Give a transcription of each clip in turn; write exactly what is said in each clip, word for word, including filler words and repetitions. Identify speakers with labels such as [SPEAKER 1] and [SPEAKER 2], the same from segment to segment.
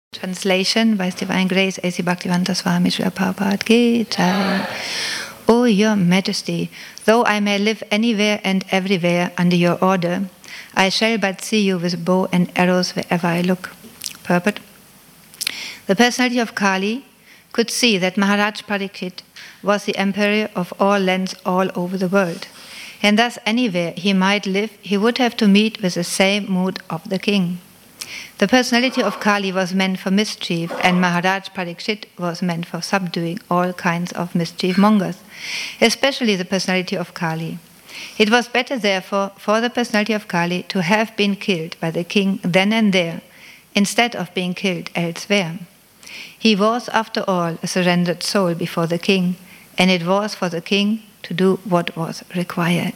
[SPEAKER 1] Translation by His Divine Grace A C Bhaktivedanta Swami Srila Prabhupada Ki Jai. O Your Majesty, though I may live anywhere and everywhere under your order, I shall but see you with bow and arrows wherever I look. Purport. The personality of Kali could see that Maharaj Parikshit was the emperor of all lands all over the world, and thus anywhere he might live, he would have to meet with the same mood of the king. The personality of Kali was meant for mischief, and Maharaj Parikshit was meant for subduing all kinds of mischief mongers, especially the personality of Kali. It was better, therefore, for the personality of Kali to have been killed by the king then and there, instead of being killed elsewhere. He was, after all, a surrendered soul before the king, and it was for the king to do what was required.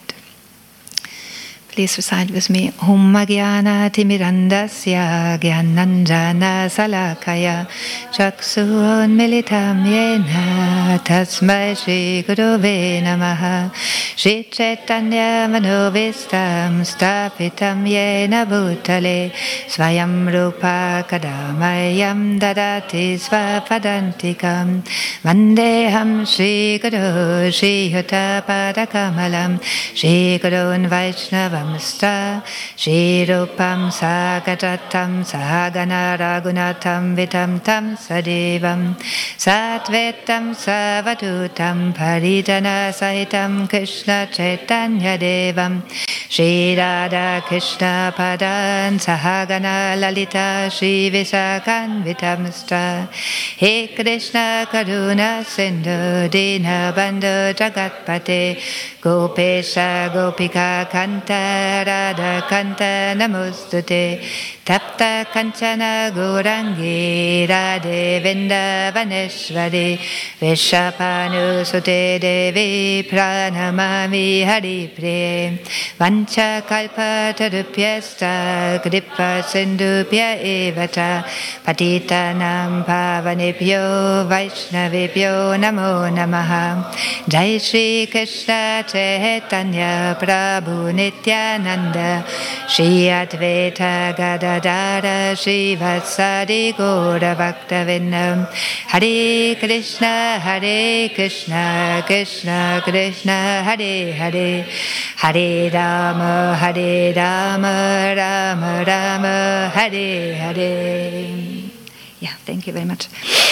[SPEAKER 1] Please recite with me. Om Jnana Timirandasya Jnananjana Salakaya Chakshunmilitam Yena Tasmai Shri Gurave Namaha Shri Chaitanya Manovistam Stapitam Yena Bhutale Swayam Rupa Kadamayam Dadati Svapadantikam Vandeham Shri Guru Shri Yuta Padakamalam Shri Gurun Vaishnavam Shri Rupam Sagadatam Sahagana Ragunatam Vitam Tam Sadevam Satvetam Savadutam Parijana Sahitam Krishna Chaitanya Devam Shri Radha Krishna Padan Sahagana Lalita Shri Visakan Vitam Sta He Krishna Karuna Sindhu Dina Bandhu Jagatpate Gopesha Gopika Kanta Radha Kanta Namostute Tapta Kanchana Gaurangi Radhe Vrindavaneshwari Vishapanu Sute Devi Pranamami Hari Priye Vancha Kalpa Tarupyasta Kripa Sindhupya Evata Patitanam Pavanebhyo Vaishnavebhyo Namo Namaha Jai Shri Krishna Chaitanya Prabhu Nityananda Shri Advaita Gadadara Shri Vatsadi Gaura Bhaktavinam Hare Krishna Hare Krishna Krishna Krishna Hare Hare Hare Rama Hare Rama Rama Rama Hare Hare. Yeah, thank you very much.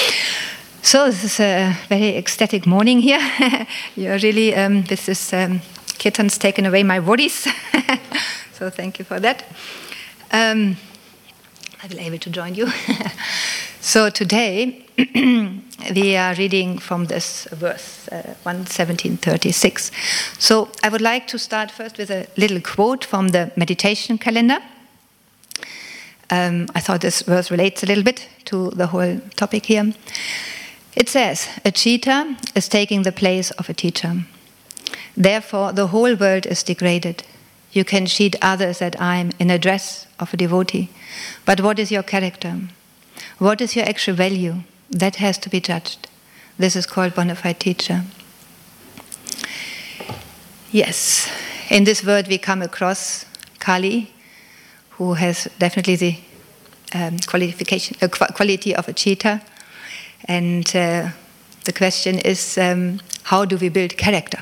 [SPEAKER 1] So this is a very ecstatic morning here. You're really, um, this is um, Kirtan's taken away my worries. So thank you for that. Um, I will be able to join you. So today we are reading from this verse, uh, one seventeen thirty-six. So I would like to start first with a little quote from the meditation calendar. Um, I thought this verse relates a little bit to the whole topic here. It says, a cheater is taking the place of a teacher. Therefore, the whole world is degraded. You can cheat others at I'm in a dress of a devotee. But what is your character? What is your actual value? That has to be judged. This is called bona fide teacher. Yes, in this word we come across Kali, who has definitely the um, qualification, uh, quality of a cheater. And uh, the question is, um, how do we build character?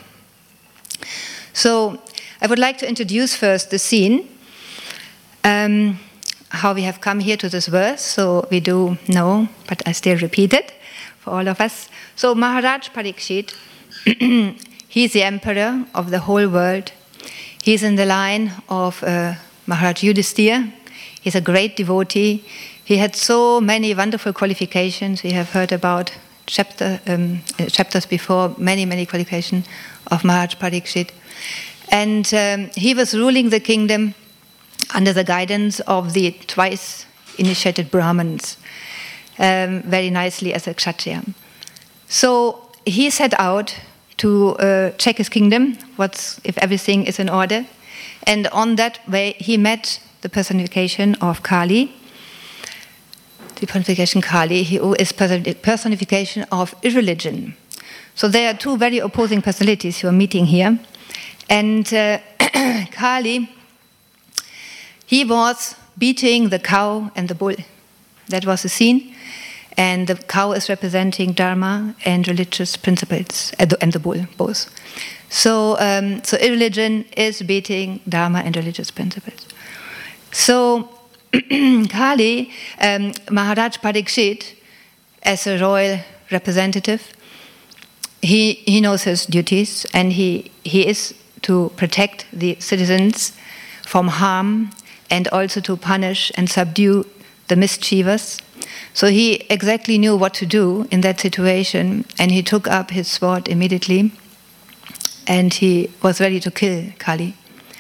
[SPEAKER 1] So I would like to introduce first the scene, um, how we have come here to this verse. So we do know, but I still repeat it for all of us. So Maharaj Parikshit, he's the emperor of the whole world. He's in the line of uh, Maharaj Yudhisthira. He's a great devotee. He had so many wonderful qualifications. We have heard about chapter, um, chapters before, many, many qualifications of Maharaj Parikshit. And um, he was ruling the kingdom under the guidance of the twice initiated Brahmins, um, very nicely as a Kshatriya. So he set out to uh, check his kingdom, what's, if everything is in order. And on that way, he met the personification of Kali. The personification Kali, who is personification of irreligion. So there are two very opposing personalities who are meeting here. And uh, Kali, he was beating the cow and the bull. That was the scene. And the cow is representing Dharma and religious principles, and the, and the bull, both. So, um, so irreligion is beating Dharma and religious principles. So, Kali, um, Maharaj Parikshit, as a royal representative, he, he knows his duties, and he, he is to protect the citizens from harm and also to punish and subdue the mischievous. So he exactly knew what to do in that situation, and he took up his sword immediately, and he was ready to kill Kali.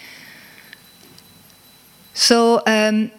[SPEAKER 1] So, um,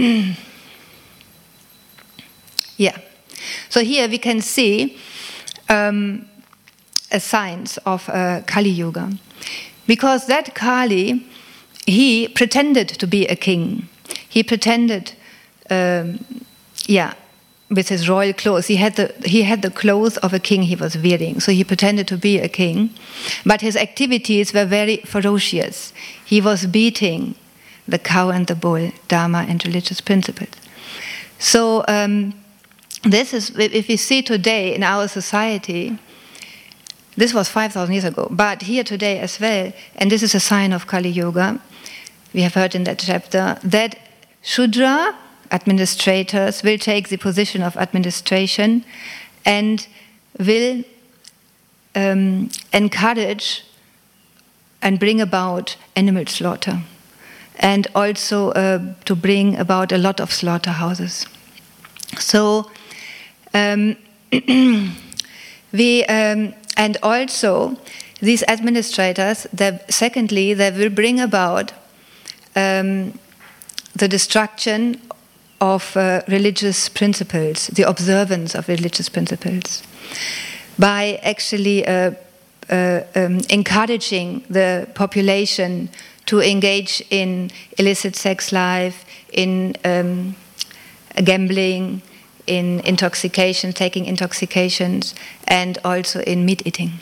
[SPEAKER 1] yeah. So here we can see um, a signs of uh, Kali Yuga. Because that Kali, he pretended to be a king. He pretended, um, yeah, with his royal clothes. He had the he had the clothes of a king he was wearing. So he pretended to be a king, but his activities were very ferocious. He was beating the cow and the bull, Dharma and religious principles. So um, this is, if we see today in our society, this was five thousand years ago, but here today as well, and this is a sign of Kali Yuga. We have heard in that chapter that Shudra administrators will take the position of administration and will um, encourage and bring about animal slaughter, and also uh, to bring about a lot of slaughterhouses. So um, we um, and also these administrators, they, secondly, they will bring about um, the destruction of uh, religious principles, the observance of religious principles, by actually uh, uh, um, encouraging the population to engage in illicit sex life, in um, gambling, in intoxication, taking intoxications, and also in meat eating.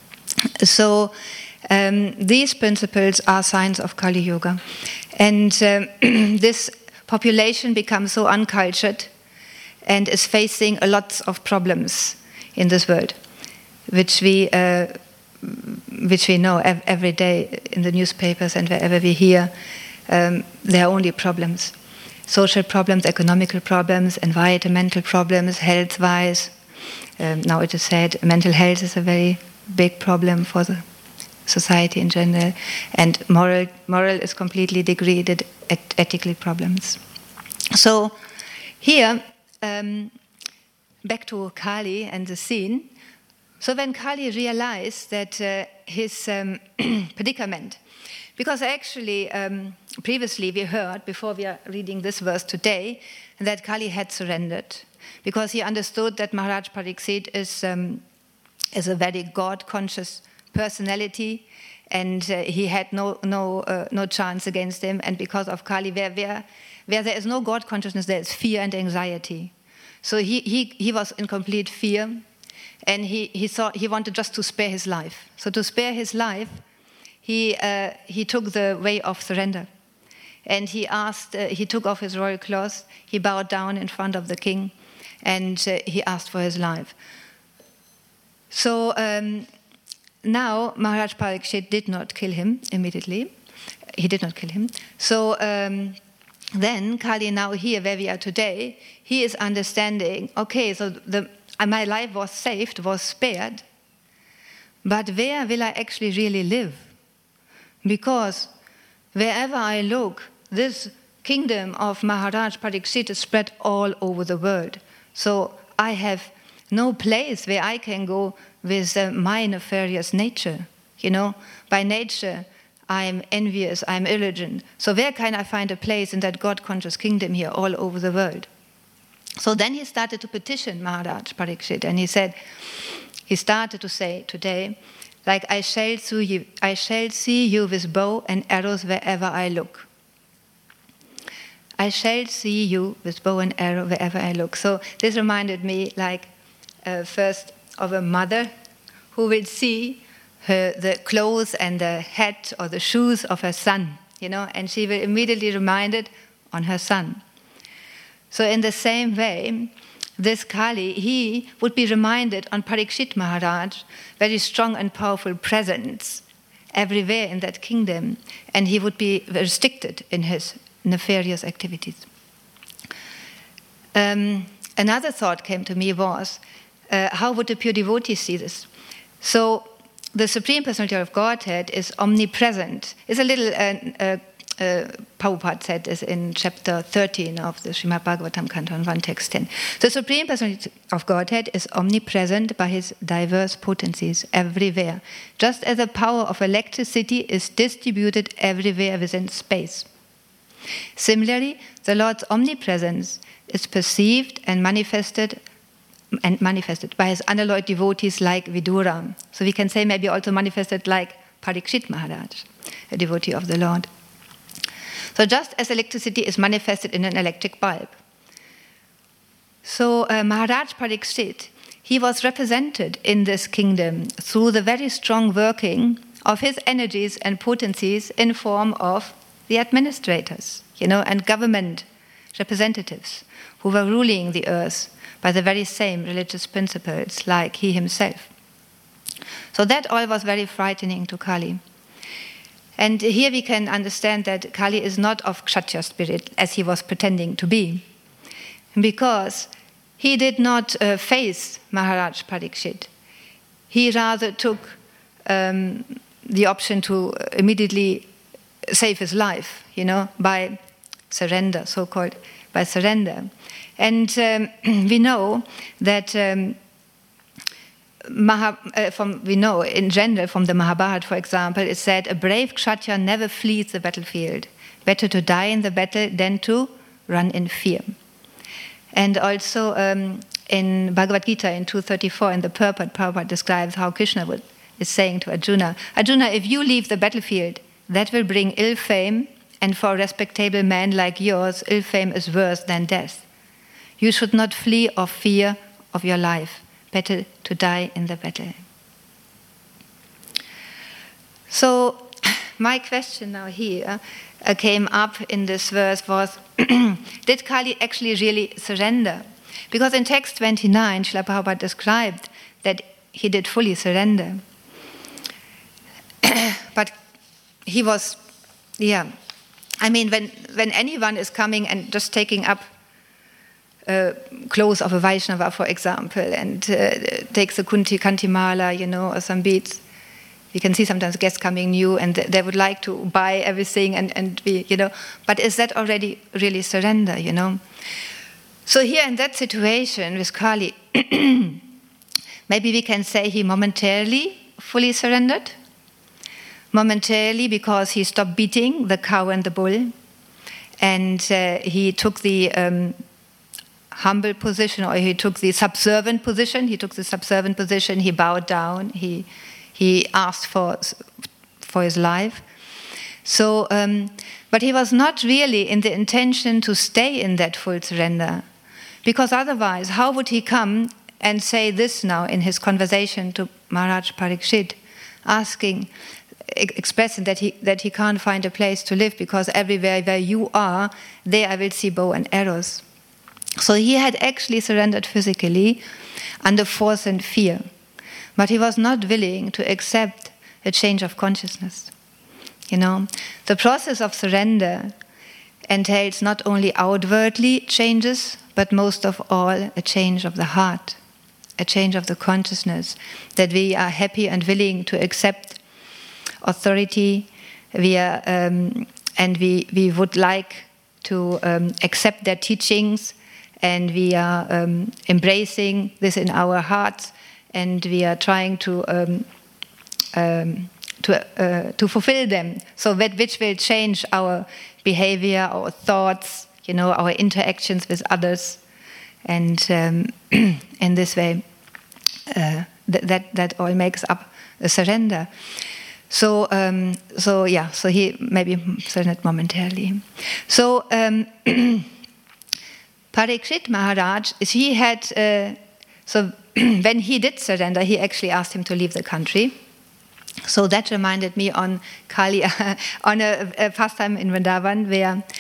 [SPEAKER 1] So um, these principles are signs of Kali Yuga. And um, this population becomes so uncultured and is facing a lot of problems in this world, which we uh, which we know ev- every day in the newspapers and wherever we hear. Um, there are only problems. Social problems, economical problems, environmental problems, health-wise. Um, now it is said mental health is a very big problem for the society in general, and moral moral is completely degraded, et- ethical problems. So here, um, back to Kali and the scene. So when Kali realized that uh, his um, predicament, because actually um, previously we heard, before we are reading this verse today, that Kali had surrendered, because he understood that Maharaj Pariksit is, um, is a very God-conscious personality, and uh, he had no no uh, no chance against him. And because of Kali, where where where there is no God consciousness, there is fear and anxiety. So he he he was in complete fear, and he he thought he wanted just to spare his life. So to spare his life, he uh, he took the way of surrender, and he asked. Uh, he took off his royal clothes. He bowed down in front of the king, and uh, he asked for his life. So. Um, Now, Maharaj Parikshit did not kill him immediately. He did not kill him. So um, then Kali, now here where we are today, he is understanding, okay, so the, my life was saved, was spared, but where will I actually really live? Because wherever I look, this kingdom of Maharaj Parikshit is spread all over the world. So I have no place where I can go with uh, my nefarious nature. You know, by nature, I'm envious, I'm irreligion. So where can I find a place in that God-conscious kingdom here all over the world? So then he started to petition Maharaj Parikshit, and he said, he started to say today, like, I shall see you, I shall see you with bow and arrows wherever I look. I shall see you with bow and arrow wherever I look. So this reminded me, like, uh, first of a mother who will see her, the clothes and the hat or the shoes of her son, you know, and she will immediately remind it on her son. So in the same way, this Kali, he would be reminded on Parikshit Maharaj, very strong and powerful presence everywhere in that kingdom, and he would be restricted in his nefarious activities. Um, another thought came to me was, uh, how would a pure devotee see this? So the Supreme Personality of Godhead is omnipresent. It's a little, uh, uh, uh, Prabhupada said this in chapter thirteen of the Srimad Bhagavatam, Canton one, text ten. The Supreme Personality of Godhead is omnipresent by his diverse potencies everywhere, just as the power of electricity is distributed everywhere within space. Similarly, the Lord's omnipresence is perceived and manifested and manifested by his unalloyed devotees like Vidura. So we can say maybe also manifested like Parikshit Maharaj, a devotee of the Lord. So just as electricity is manifested in an electric bulb. So uh, Maharaj Parikshit, he was represented in this kingdom through the very strong working of his energies and potencies in form of the administrators, you know, and government representatives who were ruling the earth by the very same religious principles like he himself. So that all was very frightening to Kali. And here we can understand that Kali is not of Kshatriya spirit as he was pretending to be, because he did not uh, face Maharaj Parikshit. He rather took um, the option to immediately save his life, you know, by surrender, so-called by surrender. And um, we know that um, Maha, uh, from, we know in general from the Mahabharata, for example, it said, a brave Kshatriya never flees the battlefield. Better to die in the battle than to run in fear. And also um, in Bhagavad Gita in two thirty-four, in the purport, Prabhupada describes how Krishna would, is saying to Arjuna, Arjuna, if you leave the battlefield, that will bring ill fame, and for a respectable man like yours, ill fame is worse than death. You should not flee or fear of your life. Better to die in the battle. So my question now here uh, came up in this verse was, did Kali actually really surrender? Because in text twenty-nine, Srila Prabhupada described that he did fully surrender. But he was, yeah, I mean, when, when anyone is coming and just taking up Uh, clothes of a Vaishnava, for example, and uh, takes a kunti kantimala, you know, or some beads. You can see sometimes guests coming new, and they would like to buy everything and, and be, you know. But is that already really surrender, you know? So here in that situation with Kali, maybe we can say he momentarily fully surrendered. Momentarily because he stopped beating the cow and the bull, and uh, he took the um, humble position, or he took the subservient position. He took the subservient position. He bowed down. He he asked for for his life. So, um, but he was not really in the intention to stay in that full surrender, because otherwise, how would he come and say this now in his conversation to Maharaj Parikshit, asking, expressing that he that he can't find a place to live because everywhere where you are, there I will see bow and arrows. So he had actually surrendered physically under force and fear, but he was not willing to accept a change of consciousness. You know, the process of surrender entails not only outwardly changes, but most of all a change of the heart, a change of the consciousness, that we are happy and willing to accept authority, we are, um, and we, we would like to um, accept their teachings, and we are um, embracing this in our hearts, and we are trying to um, um, to uh, to fulfill them, so that which will change our behavior, our thoughts, you know, our interactions with others, and um, in this way, uh, th- that that all makes up a surrender. So, um, so yeah, so he maybe surrendered momentarily. So. Um, Parikshit Maharaj, he had, uh, so when he did surrender, he actually asked him to leave the country. So that reminded me on Kali, on a, a pastime in Vrindavan, where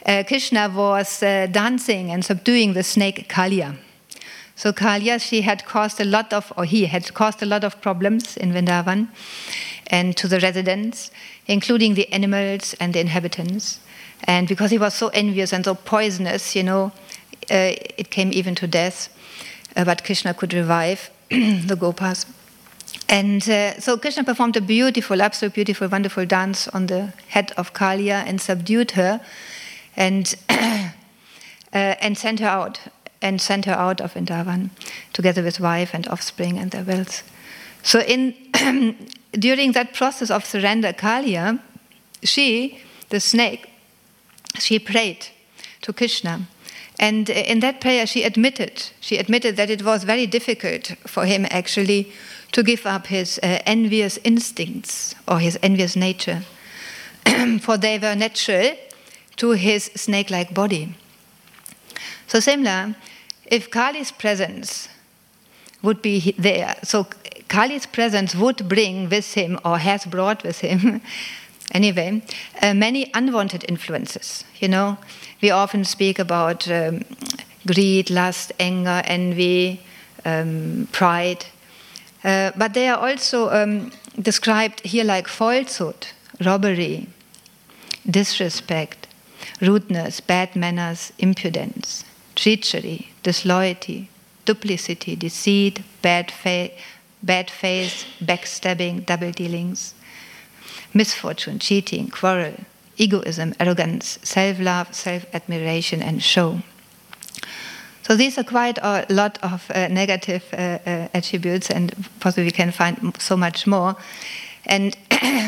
[SPEAKER 1] uh, Krishna was uh, dancing and subduing the snake Kalia. So Kalia, she had caused a lot of, or he had caused a lot of problems in Vrindavan and to the residents, including the animals and the inhabitants. And because he was so envious and so poisonous, you know, uh, it came even to death. Uh, but Krishna could revive the Gopas. And uh, so Krishna performed a beautiful, absolute beautiful, wonderful dance on the head of Kalia and subdued her and, uh, and sent her out. and sent her out of Vrindavan, together with wife and offspring and their wealth. So in during that process of surrender, Kalia, she, the snake, she prayed to Krishna. And in that prayer she admitted, she admitted that it was very difficult for him actually to give up his uh, envious instincts or his envious nature, for they were natural to his snake-like body. So similar, if Kali's presence would be there, so Kali's presence would bring with him, or has brought with him, anyway, uh, many unwanted influences. You know, we often speak about um, greed, lust, anger, envy, um, pride, uh, but they are also um, described here like falsehood, robbery, disrespect, rudeness, bad manners, impudence, treachery, disloyalty, duplicity, deceit, bad, fa- bad faith, backstabbing, double dealings, misfortune, cheating, quarrel, egoism, arrogance, self-love, self-admiration, and show. So these are quite a lot of uh, negative uh, uh, attributes, and possibly we can find so much more. And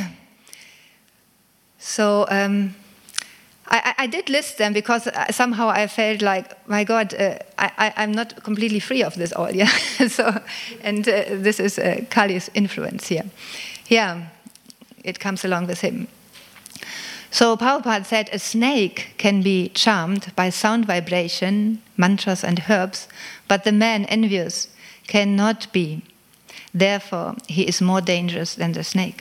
[SPEAKER 1] so um, I, I did list them because somehow I felt like, my God, uh, I, I'm not completely free of this all, yeah. So, and uh, this is uh, Kali's influence here. Yeah, it comes along with him. So Prabhupada said a snake can be charmed by sound vibration, mantras and herbs, but the man envious cannot be. Therefore, he is more dangerous than the snake.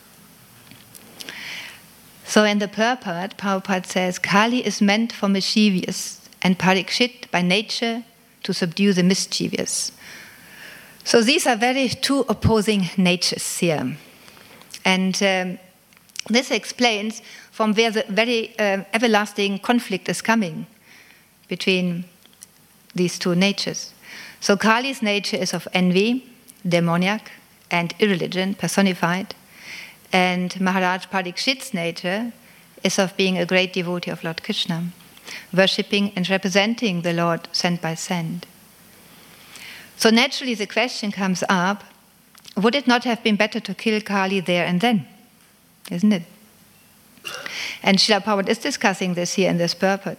[SPEAKER 1] So in the purport, Prabhupada says, Kali is meant for mischievous and Parikshit by nature to subdue the mischievous. So these are very two opposing natures here. And um, this explains from where the very uh, everlasting conflict is coming between these two natures. So Kali's nature is of envy, demoniac, and irreligion personified. And Maharaj Parikshit's nature is of being a great devotee of Lord Krishna, worshipping and representing the Lord sent by sent. So naturally the question comes up, would it not have been better to kill Kali there and then? Isn't it? And Srila Prabhupada is discussing this here in this purport.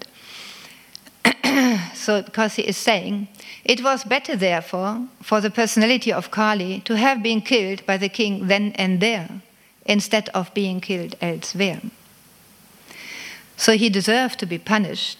[SPEAKER 1] So, because he is saying, it was better therefore for the personality of Kali to have been killed by the king then and there, instead of being killed elsewhere. So he deserved to be punished.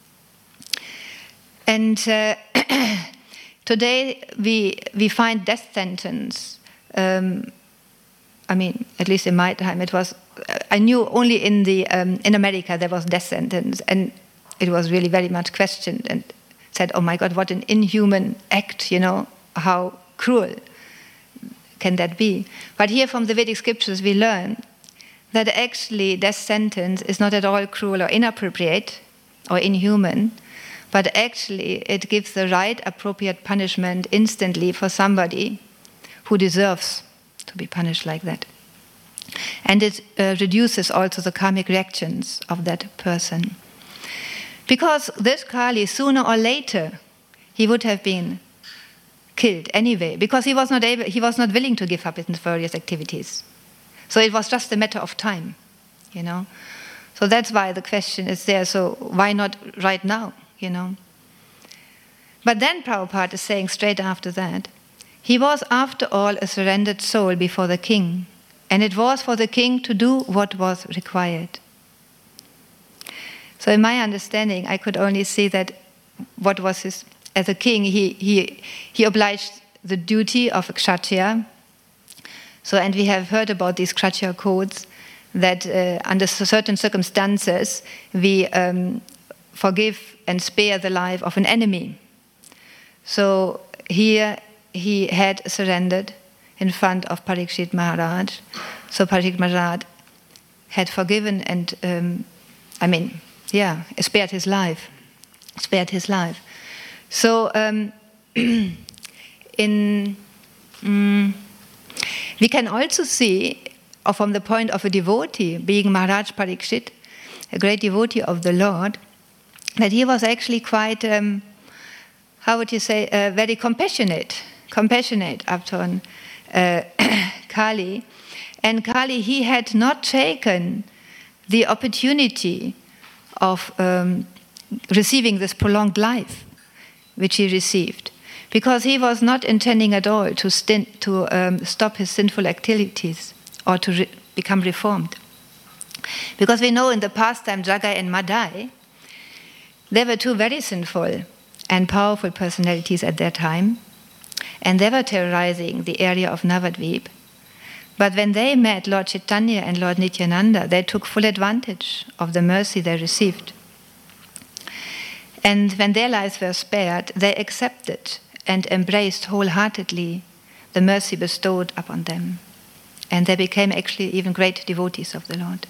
[SPEAKER 1] And uh, today we we find death sentence. Um, I mean, at least in my time, it was. I knew only in the um, in America there was death sentence, and it was really very much questioned and said, "Oh my God, what an inhuman act! You know, how cruel can that be?" But here from the Vedic scriptures we learn that actually death sentence is not at all cruel or inappropriate or inhuman, but actually it gives the right appropriate punishment instantly for somebody who deserves to be punished like that. And it uh, reduces also the karmic reactions of that person. Because this Kali, sooner or later, he would have been killed anyway, because he was not able, he was not willing to give up his nefarious activities. So it was just a matter of time, you know. So that's why the question is there. So why not right now, you know? But then Prabhupada is saying straight after that, he was after all a surrendered soul before the king, and it was for the king to do what was required. So in my understanding, I could only see that what was his, as a king, he he he obliged the duty of a kshatriya. So, and we have heard about these kshatriya codes, that uh, under certain circumstances we um, forgive and spare the life of an enemy. So here he had surrendered in front of Parikshit Maharaj. So Parikshit Maharaj had forgiven and, um, I mean, yeah, spared his life, spared his life. So um, in um, we can also see, or from the point of a devotee, being Maharaj Parikshit, a great devotee of the Lord, that he was actually quite, um, how would you say, uh, very compassionate, compassionate upon uh, Kali. And Kali, he had not taken the opportunity of um, receiving this prolonged life which he received, because he was not intending at all to, stint, to um, stop his sinful activities or to re- become reformed. Because we know in the pastime Jagai and Madai, they were two very sinful and powerful personalities at that time, and they were terrorizing the area of Navadvip. But when they met Lord Chaitanya and Lord Nityananda, they took full advantage of the mercy they received. And when their lives were spared, they accepted and embraced wholeheartedly the mercy bestowed upon them. And they became actually even great devotees of the Lord.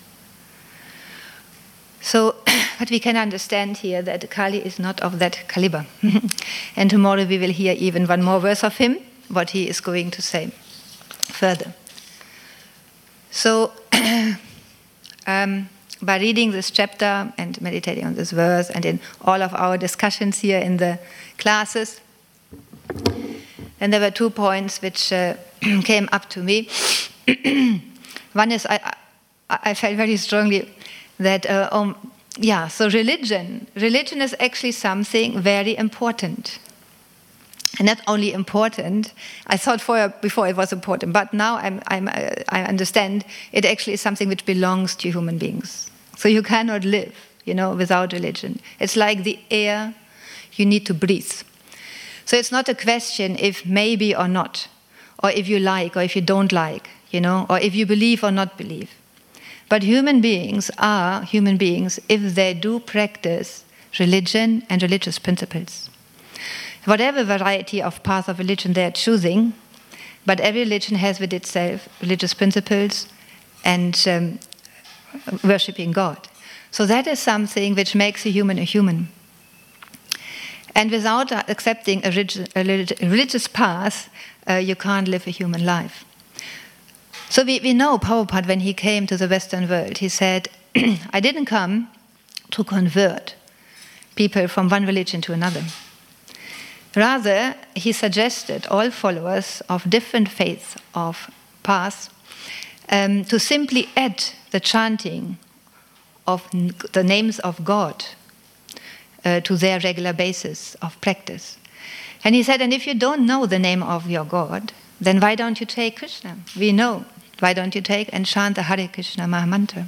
[SPEAKER 1] So, but we can understand here that Kali is not of that caliber. And tomorrow we will hear even one more verse of him, what he is going to say further. So, um, by reading this chapter and meditating on this verse, and in all of our discussions here in the classes, then there were two points which uh, came up to me. One is I, I, I felt very strongly that, uh, um, yeah, so religion, religion is actually something very important. And not only important, I thought for, before it was important, but now I'm, I'm, uh, I understand it actually is something which belongs to human beings. So you cannot live, you know, without religion. It's like the air you need to breathe. So it's not a question if maybe or not, or if you like or if you don't like, you know, or if you believe or not believe. But human beings are human beings if they do practice religion and religious principles. Whatever variety of path of religion they are choosing, but every religion has with itself religious principles and um, worshipping God. So that is something which makes a human a human. And without accepting a, relig- a religious path, uh, you can't live a human life. So we, we know Prabhupada, when he came to the Western world, he said, I didn't come to convert people from one religion to another. Rather, he suggested all followers of different faiths of paths um, to simply add the chanting of n- the names of God uh, to their regular basis of practice. And he said, and if you don't know the name of your God, then why don't you take Krishna? We know. Why don't you take and chant the Hare Krishna Mahamantra?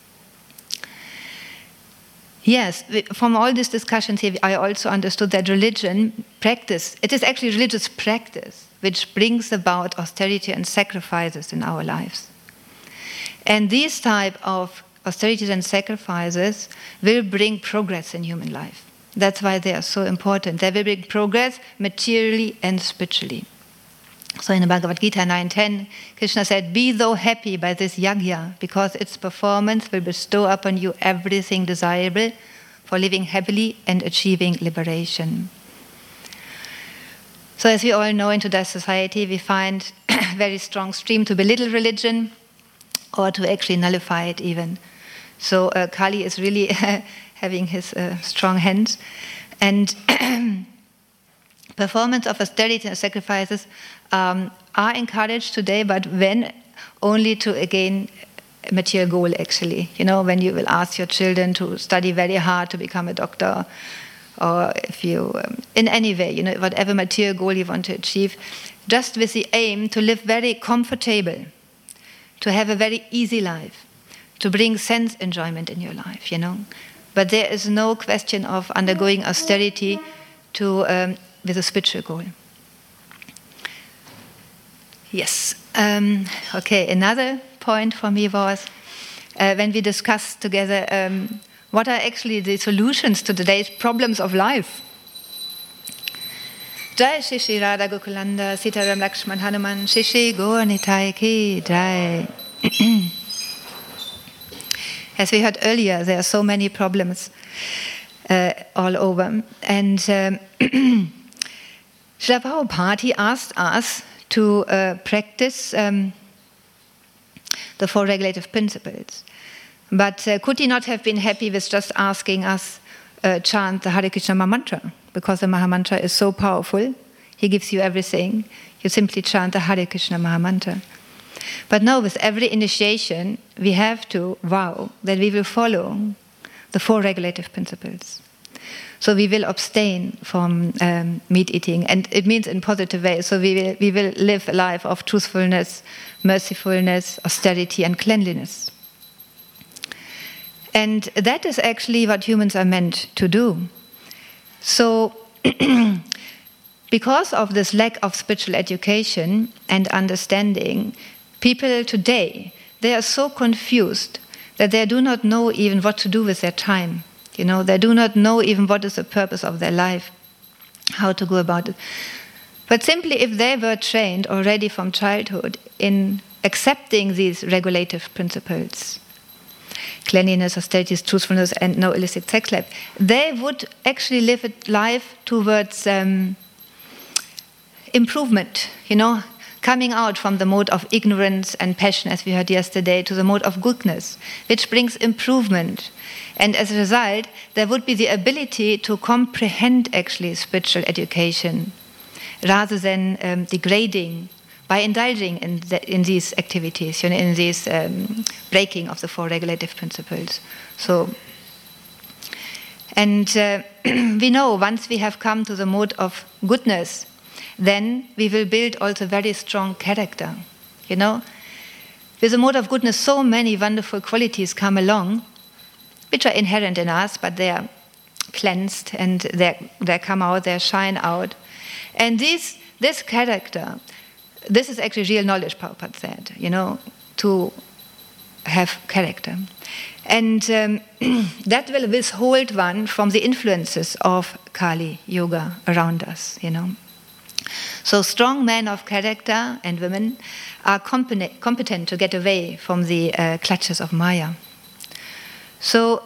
[SPEAKER 1] Yes, from all these discussions here, I also understood that religion practice, it is actually religious practice which brings about austerity and sacrifices in our lives. And these type of austerities and sacrifices will bring progress in human life. That's why they are so important. They will bring progress materially and spiritually. So in the Bhagavad Gita nine ten, Krishna said, be thou happy by this yajna, because its performance will bestow upon you everything desirable for living happily and achieving liberation. So as we all know, in today's society, we find a very strong stream to belittle religion or to actually nullify it even. So uh, Kali is really having his uh, strong hands. And performance of austerity and sacrifices um, are encouraged today, but when only to again a material goal actually. You know, when you will ask your children to study very hard to become a doctor, or if you, um, in any way, you know, whatever material goal you want to achieve, just with the aim to live very comfortable, to have a very easy life, to bring sense enjoyment in your life, you know. But there is no question of undergoing austerity to um, with a spiritual goal. Yes. Um, okay, another point for me was uh, when we discuss together um, what are actually the solutions to today's problems of life. Jai Shri Shri Radha Gokulanda, Sitaram Lakshman Hanuman, Shri Shri Gaur Nitai Ki Jai. As we heard earlier, there are so many problems uh, all over. And um, Srila Prabhupada, he asked us to uh, practice um, the four regulative principles. But uh, could he not have been happy with just asking us uh, chant the Hare Krishna Maha Mantra? Because the Maha Mantra is so powerful, he gives you everything. You simply chant the Hare Krishna Maha Mantra. But no, with every initiation, we have to vow that we will follow the four regulative principles. So we will abstain from um, meat eating, and it means in positive ways. So we will, we will live a life of truthfulness, mercifulness, austerity, and cleanliness. And that is actually what humans are meant to do. So because of this lack of spiritual education and understanding, people today, they are so confused that they do not know even what to do with their time. You know, they do not know even what is the purpose of their life, how to go about it. But simply if they were trained already from childhood in accepting these regulative principles, cleanliness, austerity, truthfulness, and no illicit sex life, they would actually live a life towards um, improvement, you know, coming out from the mode of ignorance and passion, as we heard yesterday, to the mode of goodness, which brings improvement. And as a result, there would be the ability to comprehend actually spiritual education rather than um, degrading by indulging in, the, in these activities, you know, in this um, breaking of the four regulative principles. So, and uh, we know once we have come to the mode of goodness, then we will build also very strong character. You know, with the mode of goodness, so many wonderful qualities come along, which are inherent in us, but they are cleansed and they they come out, they shine out. And this this character, this is actually real knowledge, Prabhupada said, you know, to have character. And um, that will withhold one from the influences of Kali Yoga around us, you know. So strong men of character and women are competent, competent to get away from the uh, clutches of Maya. So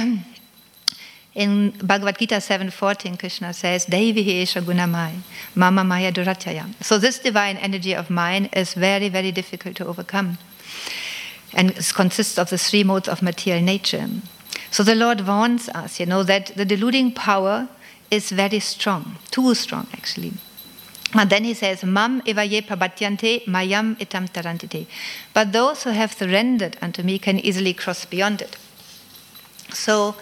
[SPEAKER 1] in Bhagavad Gita seven fourteen, Krishna says, Devi esha gunamai, mama maya duratyaya. So this divine energy of mine is very, very difficult to overcome. And it consists of the three modes of material nature. So the Lord warns us, you know, that the deluding power is very strong, too strong actually. And then he says, Mam evaye prabhatyante mayam itam tarantite. But those who have surrendered unto me can easily cross beyond it. So,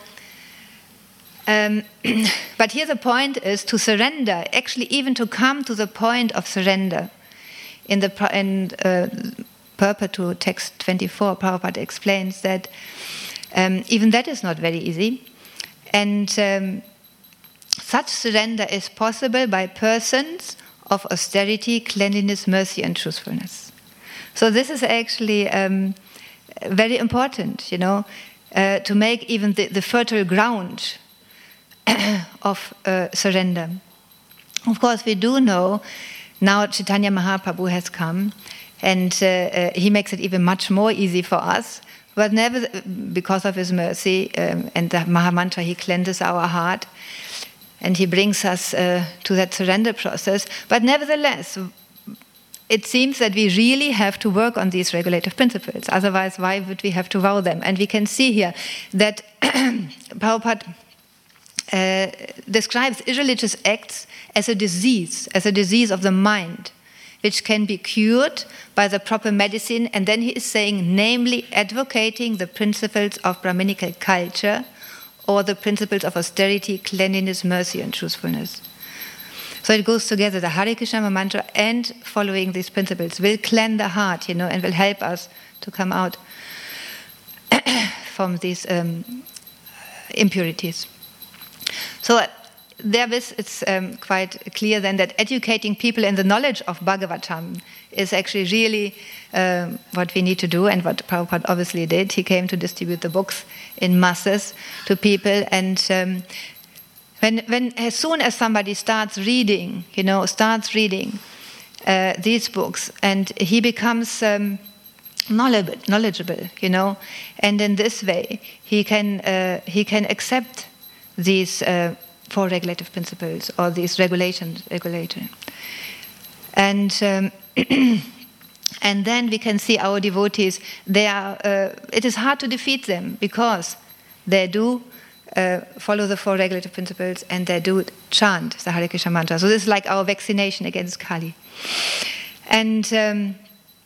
[SPEAKER 1] um, but here the point is to surrender, actually even to come to the point of surrender. In the in, uh, purport to text twenty-four, Prabhupada explains that um, even that is not very easy. And um, such surrender is possible by persons of austerity, cleanliness, mercy, and truthfulness. So this is actually um, very important, you know, uh, to make even the, the fertile ground of uh, surrender. Of course, we do know now Chaitanya Mahaprabhu has come, and uh, uh, he makes it even much more easy for us. But never, because of his mercy um, and the Maha Mantra, he cleanses our heart. And he brings us uh, to that surrender process. But nevertheless, it seems that we really have to work on these regulative principles. Otherwise, why would we have to vow them? And we can see here that Prabhupada uh, describes irreligious acts as a disease, as a disease of the mind, which can be cured by the proper medicine. And then he is saying, namely, advocating the principles of Brahminical culture, or the principles of austerity, cleanliness, mercy, and truthfulness. So it goes together. The Hare Krishna mantra and following these principles will cleanse the heart, you know, and will help us to come out from these um, impurities. So therewith it's um, quite clear then that educating people in the knowledge of Bhagavatam is actually really um, what we need to do, and what Prabhupada obviously did. He came to distribute the books in masses to people, and um, when, when as soon as somebody starts reading, you know, starts reading uh, these books, and he becomes um, knowledgeable, knowledgeable, you know, and in this way he can uh, he can accept these uh, four regulative principles or these regulations, regulation, and um, and then we can see our devotees. They are. Uh, it is hard to defeat them because they do uh, follow the four regulative principles and they do chant the Hare Krishna mantra. So this is like our vaccination against Kali, and. Um,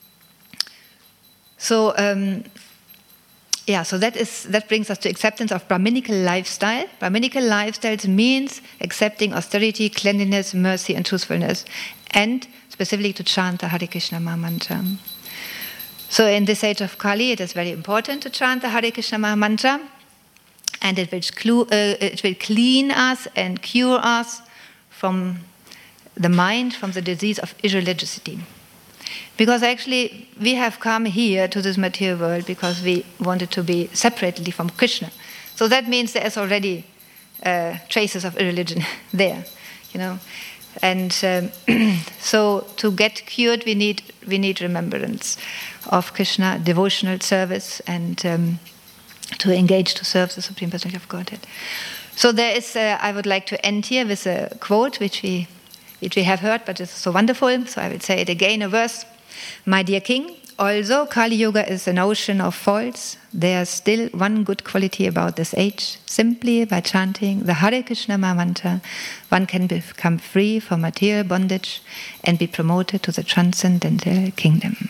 [SPEAKER 1] So, um, yeah, so that is that brings us to acceptance of Brahminical lifestyle. Brahminical lifestyle means accepting austerity, cleanliness, mercy, and truthfulness, and specifically to chant the Hare Krishna Maha Mantra. So in this age of Kali, it is very important to chant the Hare Krishna Maha Mantra, and it will, clu- uh, it will clean us and cure us from the mind, from the disease of irreligiosity. Because actually we have come here to this material world because we wanted to be separately from Krishna. So that means there is already uh, traces of irreligion there, you know. And um, so to get cured, we need we need remembrance of Krishna, devotional service, and um, to engage to serve the Supreme Personality of Godhead. So there is. Uh, I would like to end here with a quote which we which we have heard, but it's so wonderful. So I will say it again, a verse. My dear king, although Kali Yuga is an ocean of faults, there's still one good quality about this age. Simply by chanting the Hare Krishna Maha Mantra, one can become free from material bondage and be promoted to the transcendental kingdom.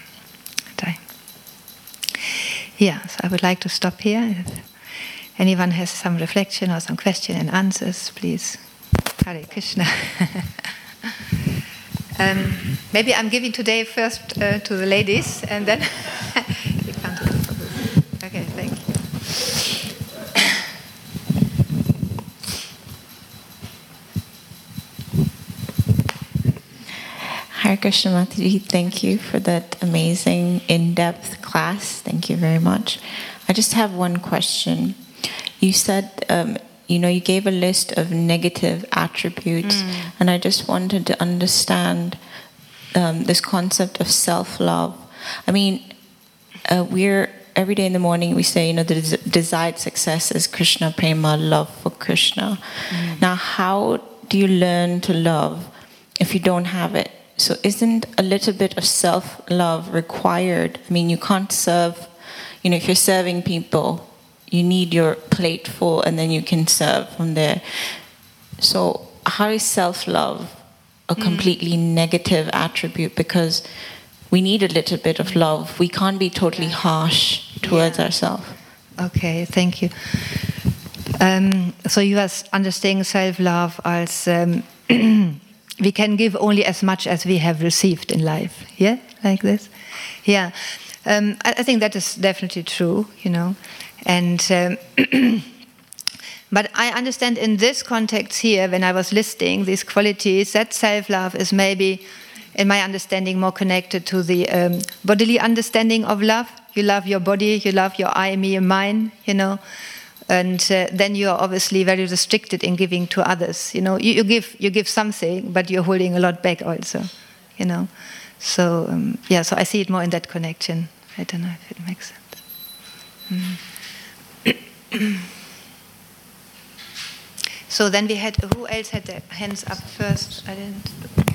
[SPEAKER 1] Yeah, so I would like to stop here. If anyone has some reflection or some question and answers, please. Hare Krishna. Um, maybe I'm giving today first uh, to the ladies, and then you can't do it. Okay, thank you.
[SPEAKER 2] Hare Krishna Mataji, thank you for that amazing in-depth class. Thank you very much. I just have one question. You said um, you know, you gave a list of negative attributes, mm. and I just wanted to understand um, this concept of self-love. I mean, uh, we're every day in the morning we say, you know, the des- desired success is Krishna Prema, love for Krishna. Mm. Now, how do you learn to love if you don't have it? So, isn't a little bit of self-love required? I mean, you can't serve. You know, if you're serving people, you need your plate full and then you can serve from there. So how is self-love a completely mm. negative attribute? Because we need a little bit of love. We can't be totally harsh towards yeah. ourselves.
[SPEAKER 1] Okay, thank you. Um, so you are understanding self-love as um, we can give only as much as we have received in life. Yeah, like this? Yeah. Um, I, I think that is definitely true, you know. And um, but I understand in this context here, when I was listing these qualities, that self-love is maybe, in my understanding, more connected to the um, bodily understanding of love. You love your body, you love your I, me, and mine, you know, and uh, then you are obviously very restricted in giving to others. You know, you, you give you give something, but you're holding a lot back also, you know. So um, yeah, so I see it more in that connection. I don't know if it makes sense. Mm. So then we had, who else had their hands up first? I didn't.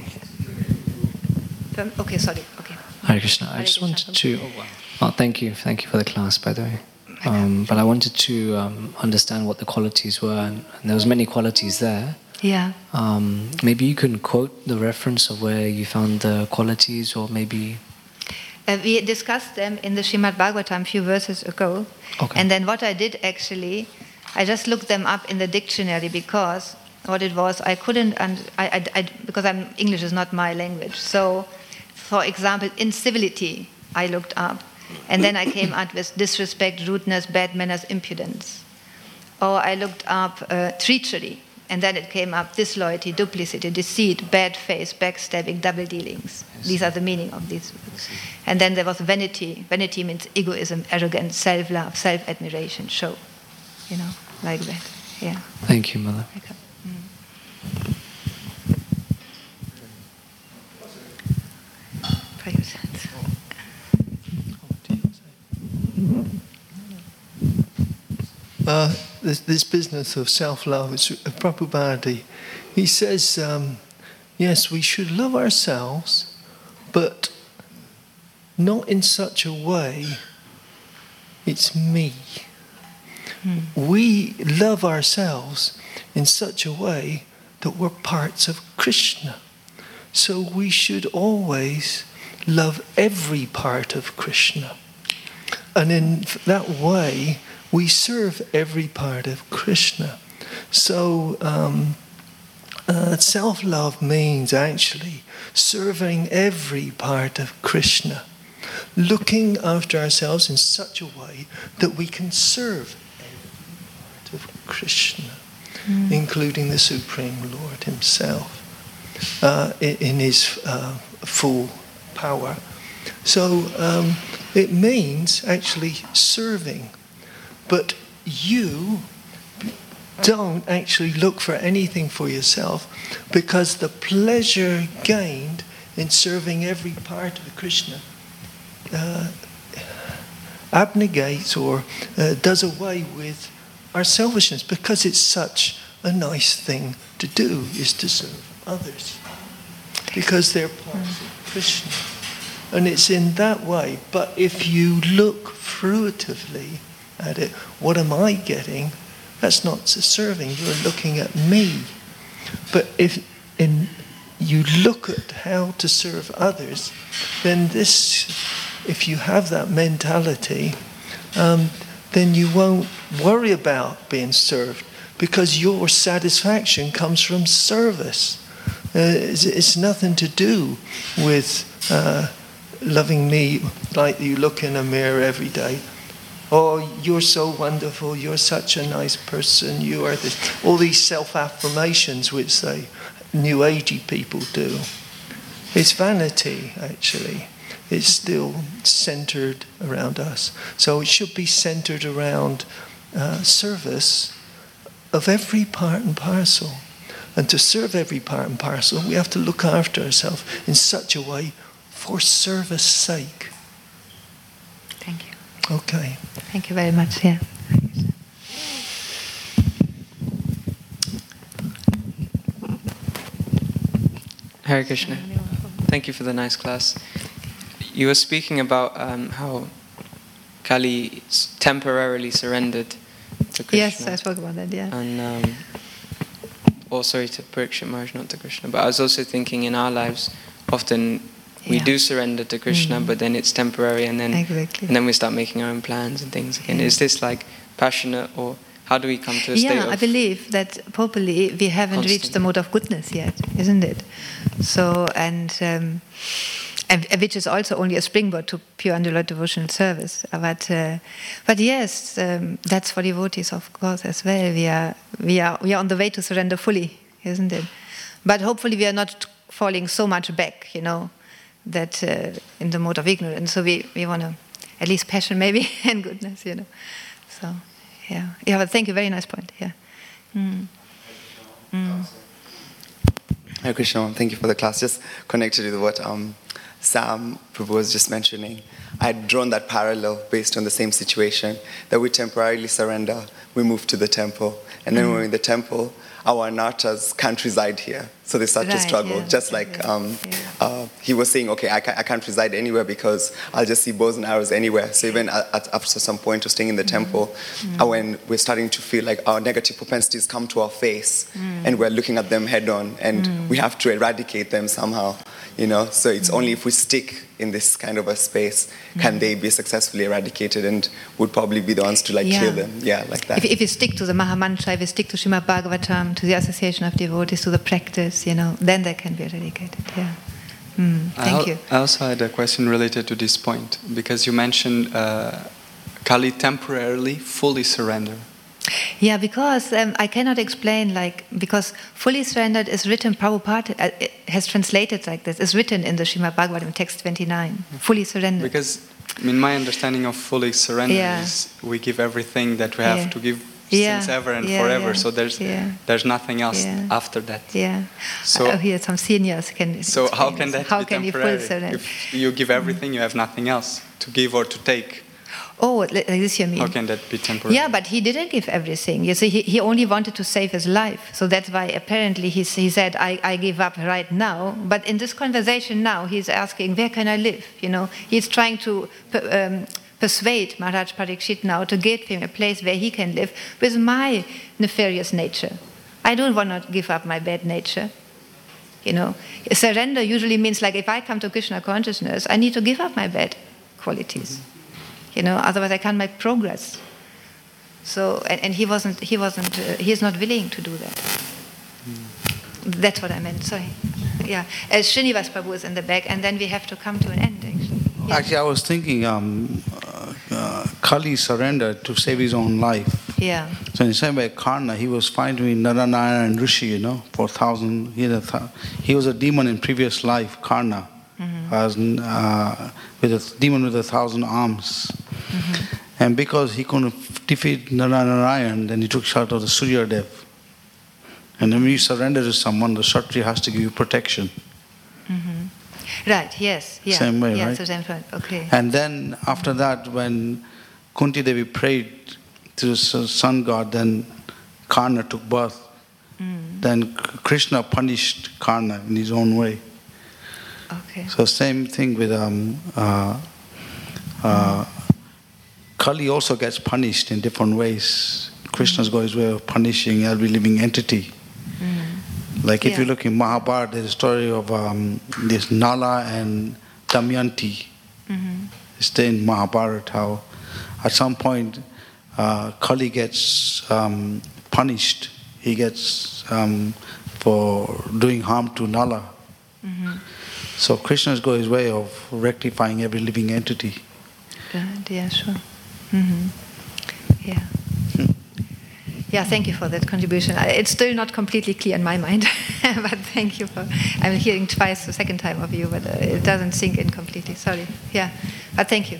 [SPEAKER 1] Okay, sorry. Okay.
[SPEAKER 3] Hare Krishna. I just wanted to. Oh, wow. Oh, thank you, thank you for the class, by the way. Um, but I wanted to um, understand what the qualities were, and, and there was many qualities there.
[SPEAKER 1] Yeah.
[SPEAKER 3] Um, maybe you can quote the reference of where you found the qualities, or maybe.
[SPEAKER 1] Uh, we discussed them in the Srimad Bhagavatam a few verses ago.
[SPEAKER 3] Okay.
[SPEAKER 1] And then what I did actually, I just looked them up in the dictionary because what it was, I couldn't, and I, I, I, because I'm, English is not my language. So, for example, incivility, I looked up. And then I came out with disrespect, rudeness, bad manners, impudence. Or I looked up uh, treachery. And then it came up disloyalty, duplicity, deceit, bad faith, backstabbing, double dealings. Yes. These are the meaning of these words. And then there was vanity. Vanity means egoism, arrogance, self-love, self-admiration, show. You know, like that. Yeah.
[SPEAKER 3] Thank you, Mother.
[SPEAKER 1] Mm.
[SPEAKER 4] Uh, this, this business of self-love, it's Prabhupada, he says, um, yes, we should love ourselves, but not in such a way it's me. Mm. We love ourselves in such a way that we're parts of Krishna. So we should always love every part of Krishna. And in that way, we serve every part of Krishna. So um, uh, self-love means actually serving every part of Krishna, looking after ourselves in such a way that we can serve every part of Krishna, mm. including the Supreme Lord himself, uh, in, in his uh, full power. So um, it means actually serving. But you don't actually look for anything for yourself, because the pleasure gained in serving every part of Krishna uh, abnegates or uh, does away with our selfishness, because it's such a nice thing to do, is to serve others, because they're parts of Krishna. And it's in that way. But if you look fruitively at it, what am I getting? That's not serving. You're looking at me. But if in, you look at how to serve others, then this, if you have that mentality, um, then you won't worry about being served, because your satisfaction comes from service. Uh, it's, it's nothing to do with uh, loving me like you look in a mirror every day. Oh, you're so wonderful, you're such a nice person, you are this. All these self-affirmations which they New Agey people do. It's vanity, actually. It's still centered around us. So it should be centered around uh, service of every part and parcel. And to serve every part and parcel, we have to look after ourselves in such a way for service sake.
[SPEAKER 1] Thank you.
[SPEAKER 4] Okay.
[SPEAKER 1] Thank you very much. Yeah.
[SPEAKER 5] Hare Krishna. Thank you for the nice class. You were speaking about um, how Kali temporarily surrendered to Krishna.
[SPEAKER 1] Yes, I spoke about that, yeah.
[SPEAKER 5] And, um, oh, sorry, to Parikshit Maharaj, not to Krishna. But I was also thinking in our lives, often we yeah. do surrender to Krishna, mm. but then it's temporary, and then
[SPEAKER 1] exactly.
[SPEAKER 5] and then we start making our own plans and things again. Yeah. Is this like passionate, or how do we come to a
[SPEAKER 1] yeah,
[SPEAKER 5] state of...
[SPEAKER 1] Yeah, I believe that properly we haven't constant. reached the mode of goodness yet, isn't it? So, and, um, and which is also only a springboard to pure undiluted devotional service. But, uh, but yes, um, that's for devotees, of course, as well. We are, we are, we are on the way to surrender fully, isn't it? But hopefully we are not falling so much back, you know, that uh, in the mode of ignorance. So we, we want to, at least passion maybe, and goodness, you know. So, yeah. Yeah, but thank you, very nice point, yeah. Mm. Mm.
[SPEAKER 6] Hare Krishna, thank you for the class. Just connected with what um, Sam Prabhu was just mentioning. I had drawn that parallel based on the same situation, that we temporarily surrender, we move to the temple, and then mm. when we're in the temple, our anatas can't reside here. So they start
[SPEAKER 1] right,
[SPEAKER 6] to struggle.
[SPEAKER 1] Yeah,
[SPEAKER 6] just like um,
[SPEAKER 1] yeah.
[SPEAKER 6] uh, he was saying, okay, I, ca- I can't reside anywhere because I'll just see bows and arrows anywhere. So even at, at, after some point of staying in the mm. temple, mm. uh, when we're starting to feel like our negative propensities come to our face, mm. and we're looking at them head on, and mm. we have to eradicate them somehow, you know. So it's mm. only if we stick in this kind of a space can mm. they be successfully eradicated, and would probably be the ones to like
[SPEAKER 1] yeah.
[SPEAKER 6] kill them. Yeah, like that.
[SPEAKER 1] If, if we stick to the Mahamantra, if we stick to Srimad Bhagavatam, to the association of devotees, to the practice, you know, then they can be eradicated. Yeah. Mm, thank
[SPEAKER 7] I,
[SPEAKER 1] you.
[SPEAKER 7] I also had a question related to this point, because you mentioned uh, Kali temporarily fully surrender.
[SPEAKER 1] Yeah, because um, I cannot explain, like, because fully surrendered is written, Prabhupada uh, it has translated like this, is written in the Srimad Bhagavatam, text twenty-nine, fully surrendered.
[SPEAKER 7] Because, I mean, my understanding of fully surrender
[SPEAKER 1] Yeah.
[SPEAKER 7] is we give everything that we have
[SPEAKER 1] Yeah.
[SPEAKER 7] to give
[SPEAKER 1] Yeah.
[SPEAKER 7] since ever and
[SPEAKER 1] Yeah,
[SPEAKER 7] forever,
[SPEAKER 1] yeah.
[SPEAKER 7] so there's
[SPEAKER 1] Yeah.
[SPEAKER 7] there's nothing else
[SPEAKER 1] Yeah.
[SPEAKER 7] after that.
[SPEAKER 1] Yeah.
[SPEAKER 7] So-
[SPEAKER 1] oh, here some seniors can.
[SPEAKER 7] So how
[SPEAKER 1] explain
[SPEAKER 7] can
[SPEAKER 1] this.
[SPEAKER 7] that
[SPEAKER 1] how
[SPEAKER 7] be
[SPEAKER 1] can
[SPEAKER 7] temporary?
[SPEAKER 1] you full surrender?
[SPEAKER 7] If you give everything, you have nothing else to give or to take.
[SPEAKER 1] Oh, like this you mean?
[SPEAKER 7] How can that be temporary?
[SPEAKER 1] Yeah, but he didn't give everything. You see, he, he only wanted to save his life. So that's why apparently he, he said, I, I give up right now. But in this conversation now, he's asking, where can I live? You know, he's trying to um, persuade Maharaj Parikshit now to give him a place where he can live with my nefarious nature. I don't want to give up my bad nature. You know, surrender usually means like if I come to Krishna consciousness, I need to give up my bad qualities. Mm-hmm. You know, otherwise I can't make progress. So, and, and he wasn't, he wasn't, uh, he is not willing to do that. Mm. That's what I meant, sorry. Yeah, as Srinivas Prabhu is in the back, and then we have to come to an end, actually. Yeah.
[SPEAKER 8] Actually, I was thinking um, uh, uh, Kali surrendered to save his own life.
[SPEAKER 1] Yeah.
[SPEAKER 8] So in the same way, Karna, he was fine to be Narayana and Rishi, you know, for thousand, he, had a th- he was a demon in previous life, Karna. Mm-hmm. As, uh, with a demon with a thousand arms. Mm-hmm. And because he couldn't defeat Narayan, then he took shelter of the Surya Dev. And when you surrender to someone, the Kshatriya has to give you protection.
[SPEAKER 1] Mm-hmm. Right, yes. Yeah.
[SPEAKER 8] Same way,
[SPEAKER 1] yeah,
[SPEAKER 8] right?
[SPEAKER 1] So same way. Okay.
[SPEAKER 8] And then after that, when Kunti Devi prayed to the sun god, then Karna took birth. Mm. Then Krishna punished Karna in his own way.
[SPEAKER 1] Okay.
[SPEAKER 8] So same thing with um, uh, uh, Kali also gets punished in different ways. Krishna's got his way of punishing every living entity. Mm. Like if
[SPEAKER 1] yeah.
[SPEAKER 8] you look in Mahabharata, there's a story of um, this Nala and Damayanti. Mm-hmm. It's in Mahabharata how at some point uh, Kali gets um, punished. He gets um, for doing harm to Nala. Mm-hmm. So Krishna's got his way of rectifying every living entity.
[SPEAKER 1] Right, yeah, sure. Mm-hmm. Yeah. Hmm. Yeah, thank you for that contribution. It's still not completely clear in my mind, but thank you for... I'm hearing twice the second time of you, but uh, it doesn't sink in completely. Sorry. Yeah, but thank you.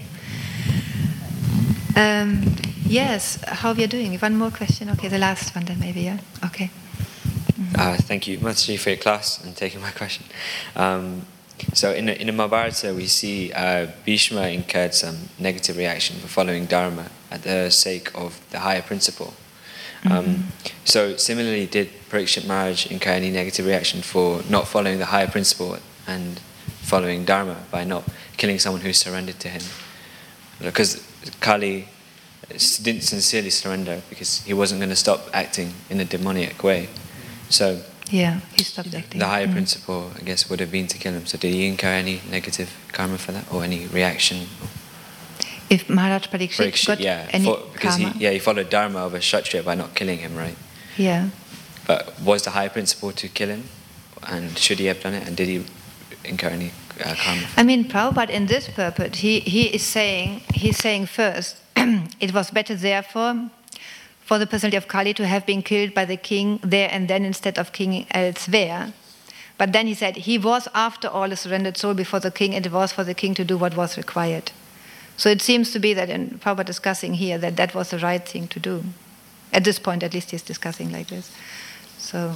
[SPEAKER 1] Um, yes, how we are doing? One more question? Okay, the last one then maybe, yeah? Okay.
[SPEAKER 9] Mm-hmm. Uh, thank you, Mataji, for your class and taking my question. Um, So in the, in the Mahabharata, we see uh, Bhishma incurred some negative reaction for following Dharma at the sake of the higher principle. Um, mm-hmm. So similarly, did Parikshit Maharaj incur any negative reaction for not following the higher principle and following Dharma by not killing someone who surrendered to him? Because Kali didn't sincerely surrender because he wasn't going to stop acting in a demoniac way. So
[SPEAKER 1] yeah, he stopped acting.
[SPEAKER 9] The higher
[SPEAKER 1] mm.
[SPEAKER 9] principle, I guess, would have been to kill him. So did he incur any negative karma for that, or any reaction?
[SPEAKER 1] If Maharaj Parikshit,
[SPEAKER 9] Parikshit
[SPEAKER 1] got
[SPEAKER 9] yeah,
[SPEAKER 1] any
[SPEAKER 9] for, because
[SPEAKER 1] karma?
[SPEAKER 9] he, yeah, he followed Dharma of a Kshatriya by not killing him, right?
[SPEAKER 1] Yeah.
[SPEAKER 9] But was the higher principle to kill him? And should he have done it? And did he incur any uh, karma?
[SPEAKER 1] I mean, Prabhupada in this purport, he, he is saying, he's saying first, it was better therefore for the personality of Kali to have been killed by the king there and then instead of king elsewhere. But then he said, he was after all a surrendered soul before the king, and it was for the king to do what was required. So it seems to be that, in Prabhupada discussing here, that that was the right thing to do. At this point, at least, he's discussing like this. So,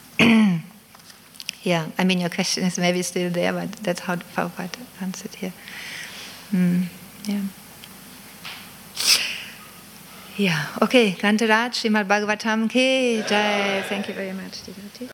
[SPEAKER 1] yeah, I mean, your question is maybe still there, but that's how Prabhupada answered here. Mm, yeah. Yeah, okay. Grantaraj, Srimad Bhagavatam ki jai. Thank you very much.